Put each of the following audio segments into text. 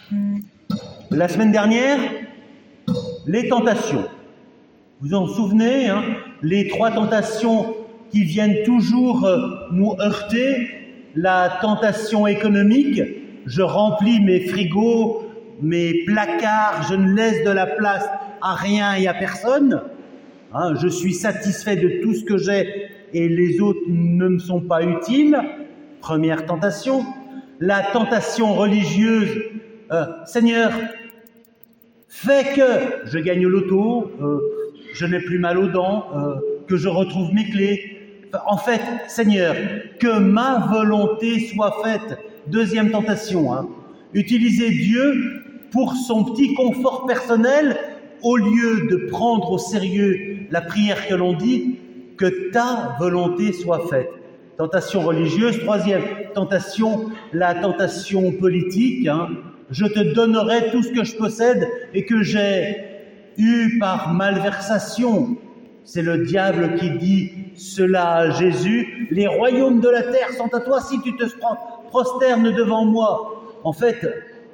La semaine dernière, les tentations. Vous en souvenez, hein, les 3 tentations qui viennent toujours nous heurter. La tentation économique, je remplis mes frigos, mes placards, je ne laisse de la place à rien et à personne. Hein, je suis satisfait de tout ce que j'ai et les autres ne me sont pas utiles. Première tentation. La tentation religieuse, Seigneur, fais que je gagne au loto, je n'ai plus mal aux dents, que je retrouve mes clés. En fait, Seigneur, que ma volonté soit faite. Deuxième tentation, hein. Utiliser Dieu pour son petit confort personnel au lieu de prendre au sérieux la prière que l'on dit, que ta volonté soit faite. Tentation religieuse. Troisième tentation, la tentation politique, hein. Je te donnerai tout ce que je possède et que j'ai eu par malversation. C'est le diable qui dit cela à Jésus. Les royaumes de la terre sont à toi si tu te prosternes devant moi. En fait,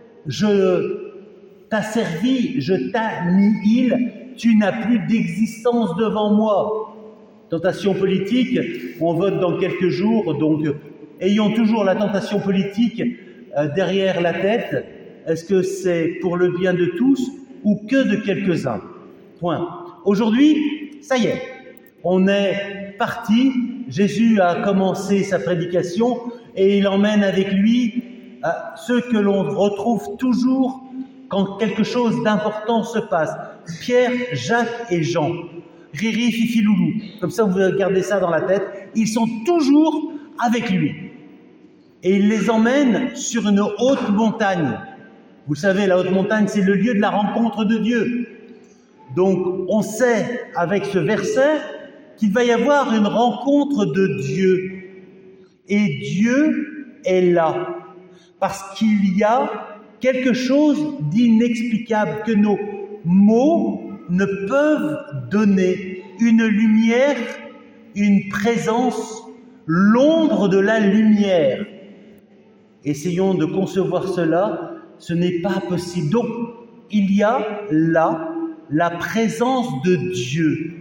je t'asservis, je t'annihile, tu n'as plus d'existence devant moi. Tentation politique, on vote dans quelques jours, donc ayons toujours la tentation politique derrière la tête. Est-ce que c'est pour le bien de tous ou que de quelques-uns? Point. Aujourd'hui, ça y est, on est parti. Jésus a commencé sa prédication et il emmène avec lui ceux que l'on retrouve toujours quand quelque chose d'important se passe. Pierre, Jacques et Jean. Riri, Fifi, Loulou. Comme ça, vous gardez ça dans la tête. Ils sont toujours avec lui. Et il les emmène sur une haute montagne. Vous savez, la haute montagne, c'est le lieu de la rencontre de Dieu. Donc, on sait avec ce verset qu'il va y avoir une rencontre de Dieu. Et Dieu est là. Parce qu'il y a quelque chose d'inexplicable que nos mots ne peuvent donner. Une lumière, une présence, l'ombre de la lumière. Essayons de concevoir cela, ce n'est pas possible. Donc, il y a là la présence de Dieu.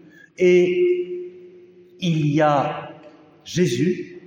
Et il y a Jésus,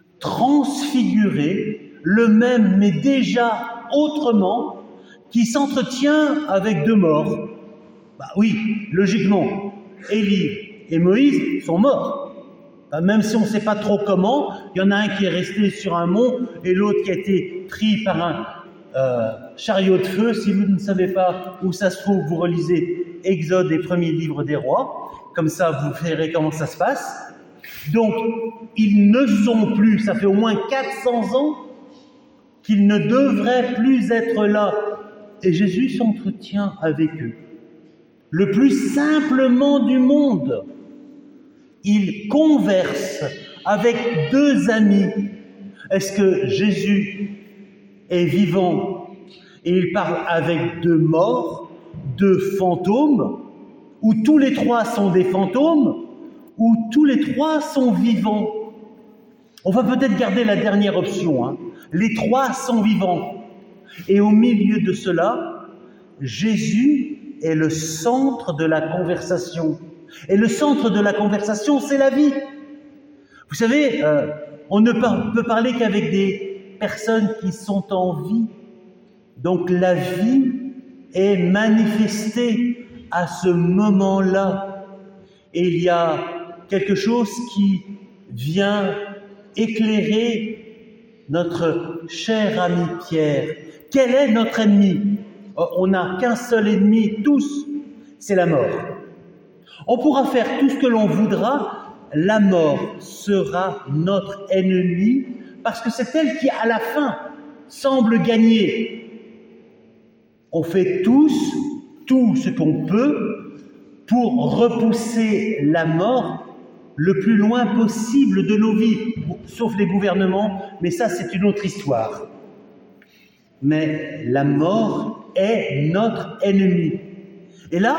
transfiguré, le même mais déjà autrement, qui s'entretient avec 2 morts. Bah oui, logiquement, Élie et Moïse sont morts. Même si on ne sait pas trop comment, il y en a un qui est resté sur un mont et l'autre qui a été pris par un chariot de feu. Si vous ne savez pas où ça se trouve, vous relisez Exode et premier livre des rois. Comme ça, vous verrez comment ça se passe. Donc, ils ne sont plus, ça fait au moins 400 ans qu'ils ne devraient plus être là. Et Jésus s'entretient avec eux. Le plus simplement du monde. Il converse avec 2 amis. Est-ce que Jésus est vivant et il parle avec 2 morts, 2 fantômes, ou tous les 3 sont des fantômes, ou tous les 3 sont vivants? On va peut-être garder la dernière option, hein. Les 3 sont vivants. Et au milieu de cela, Jésus est le centre de la conversation. Et le centre de la conversation, c'est la vie. Vous savez, on ne peut parler qu'avec des personnes qui sont en vie. Donc la vie est manifestée à ce moment-là. Et il y a quelque chose qui vient éclairer notre cher ami Pierre. Quel est notre ennemi? On n'a qu'un seul ennemi, tous, c'est la mort. On pourra faire tout ce que l'on voudra, la mort sera notre ennemi parce que c'est elle qui, à la fin, semble gagner. On fait tous tout ce qu'on peut pour repousser la mort le plus loin possible de nos vies, sauf les gouvernements, mais ça c'est une autre histoire. Mais la mort est notre ennemi. Et là,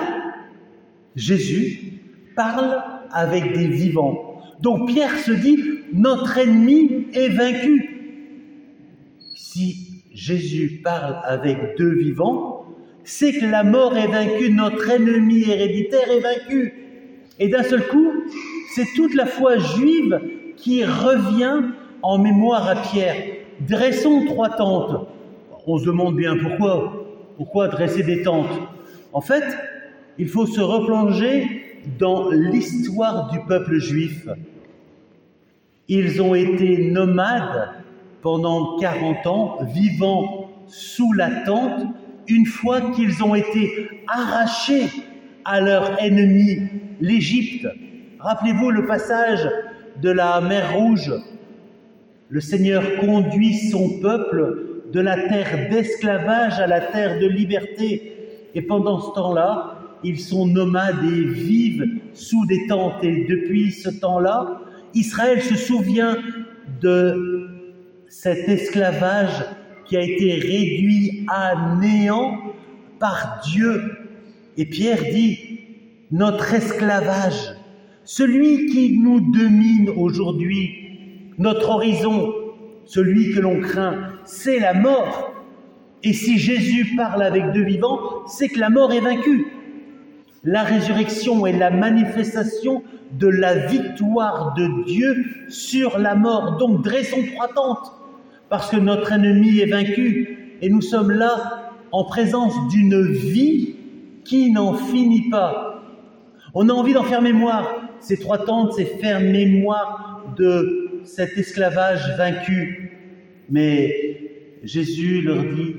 Jésus parle avec des vivants. Donc Pierre se dit, notre ennemi est vaincu. Si Jésus parle avec deux vivants, c'est que la mort est vaincue, notre ennemi héréditaire est vaincu. Et d'un seul coup, c'est toute la foi juive qui revient en mémoire à Pierre. Dressons 3 tentes. On se demande bien pourquoi. Pourquoi dresser des tentes? En fait, il faut se replonger dans l'histoire du peuple juif. Ils ont été nomades pendant 40 ans, vivant sous la tente, une fois qu'ils ont été arrachés à leur ennemi, l'Égypte. Rappelez-vous le passage de la mer Rouge. Le Seigneur conduit son peuple de la terre d'esclavage à la terre de liberté. Et pendant ce temps-là, ils sont nomades et vivent sous des tentes. Et depuis ce temps-là, Israël se souvient de cet esclavage qui a été réduit à néant par Dieu. Et Pierre dit, notre esclavage, celui qui nous domine aujourd'hui, notre horizon, celui que l'on craint, c'est la mort. Et si Jésus parle avec deux vivants, c'est que la mort est vaincue. La résurrection est la manifestation de la victoire de Dieu sur la mort. Donc dressons 3 tentes, parce que notre ennemi est vaincu. Et nous sommes là en présence d'une vie qui n'en finit pas. On a envie d'en faire mémoire. Ces 3 tentes, c'est faire mémoire de cet esclavage vaincu. Mais Jésus leur dit,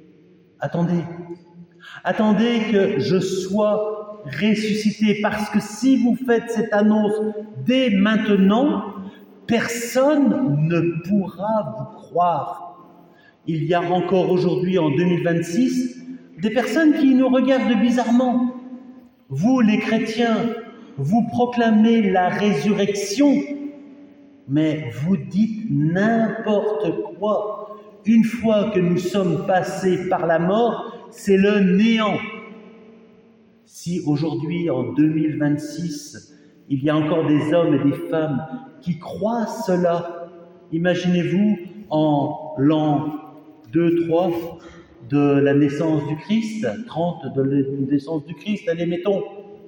attendez que je sois ressuscité, parce que si vous faites cette annonce dès maintenant, personne ne pourra vous croire. Il y a encore aujourd'hui, en 2026, des personnes qui nous regardent bizarrement. Vous, les chrétiens, vous proclamez la résurrection, mais vous dites n'importe quoi. Une fois que nous sommes passés par la mort, c'est le néant. Si aujourd'hui, en 2026, il y a encore des hommes et des femmes qui croient cela, imaginez-vous en l'an 2, 3 de la naissance du Christ, 30 de la naissance du Christ, allez, mettons,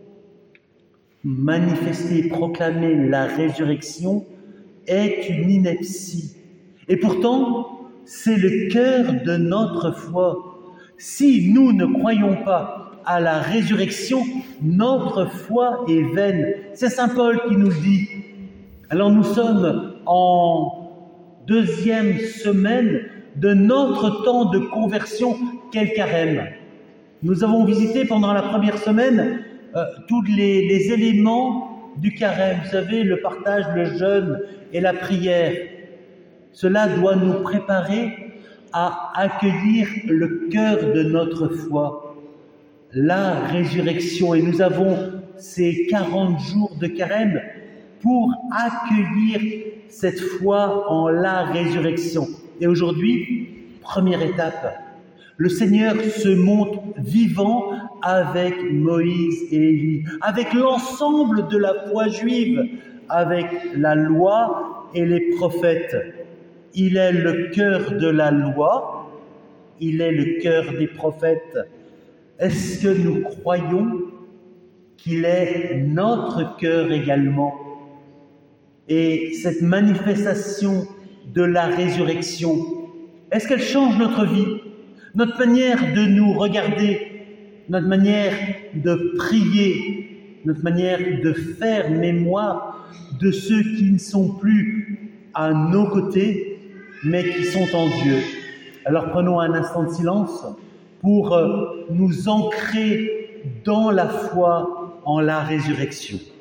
manifester, proclamer la résurrection est une ineptie. Et pourtant, c'est le cœur de notre foi. Si nous ne croyons pas à la résurrection, notre foi est vaine. C'est saint Paul qui nous le dit. Alors nous sommes en 2e semaine de notre temps de conversion, quel carême. Nous avons visité pendant la première semaine tous les éléments du carême. Vous savez, le partage, le jeûne et la prière. Cela doit nous préparer à accueillir le cœur de notre foi, la résurrection. Et nous avons ces 40 jours de carême pour accueillir cette foi en la résurrection. Et aujourd'hui, première étape, le Seigneur se montre vivant avec Moïse et Élie, avec l'ensemble de la foi juive, avec la loi et les prophètes. Il est le cœur de la loi, il est le cœur des prophètes. Est-ce que nous croyons qu'il est notre cœur également? Et cette manifestation de la résurrection, est-ce qu'elle change notre vie, notre manière de nous regarder, notre manière de prier, notre manière de faire mémoire de ceux qui ne sont plus à nos côtés, mais qui sont en Dieu? Alors prenons un instant de silence pour nous ancrer dans la foi en la résurrection.